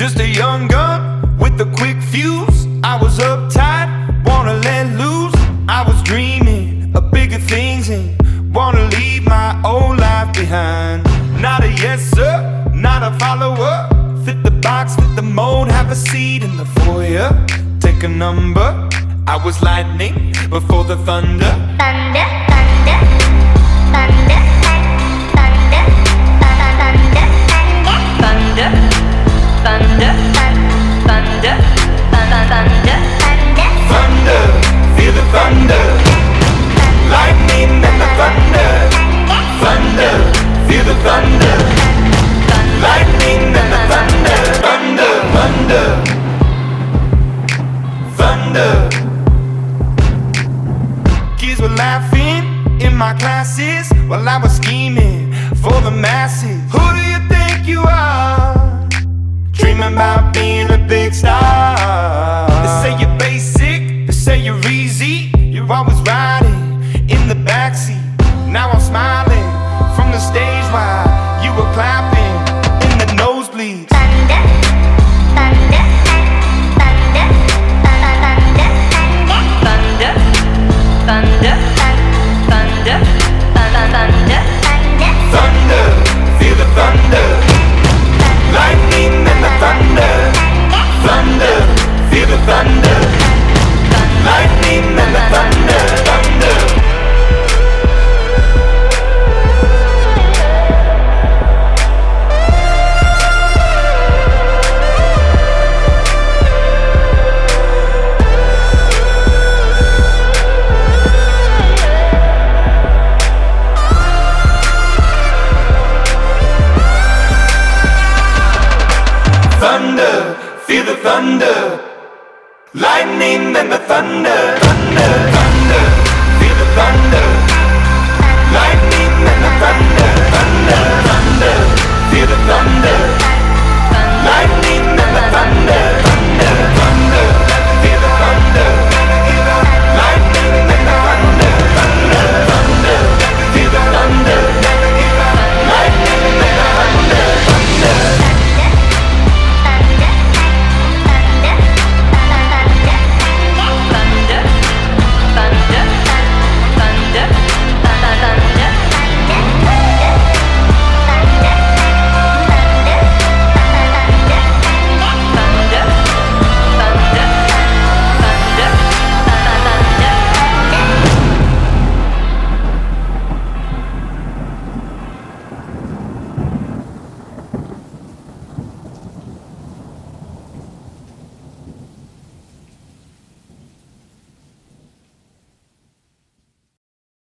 Just a young gun with a quick fuse. I was uptight, wanna let loose. I was dreaming of bigger things and wanna leave my old life behind. Not a yes sir, not a follower. Fit the box, fit the mold, have a seat in the foyer. Take a number. I was lightning before the thunder. Thunder, thunder, thunder, thunder, thunder, thunder, thunder, thunder, thunder, thunder, feel the thunder. Lightning and the thunder. Thunder, feel the thunder. Lightning and the thunder. Thunder, thunder, thunder. Kids were laughing in my classes while I was scheming for the masses. Who do you think you are? Dreaming about being a big star. They say you're basic, they say you're easy. You're always riding in the backseat. Now I'm smiling from the stage while you were clapping in the nosebleeds. thunder, thunder, thunder, thunder, thunder, thunder, thunder, thunder, Thunder, feel the thunder. Lightning and the thunder. Thunder, feel the thunder. Lightning and the thunder. Thunder. Thunder, feel the thunder. Lightning and the thunder. Thunder, thunder, feel the thunder. Lightning and the thunder. Thunder, thunder, feel the thunder.